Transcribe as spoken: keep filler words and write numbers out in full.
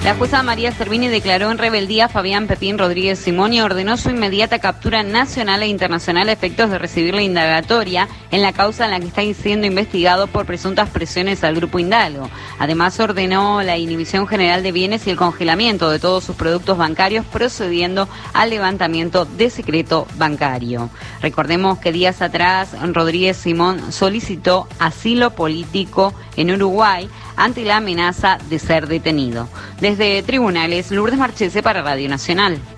La jueza María Servini declaró en rebeldía a Fabián Pepín Rodríguez Simón y ordenó su inmediata captura nacional e internacional a efectos de recibir la indagatoria en la causa en la que está siendo investigado por presuntas presiones al Grupo Indalgo. Además, ordenó la inhibición general de bienes y el congelamiento de todos sus productos bancarios, procediendo al levantamiento de secreto bancario. Recordemos que días atrás Rodríguez Simón solicitó asilo político en Uruguay ante la amenaza de ser detenido. Desde Tribunales, Lourdes Marchese para Radio Nacional.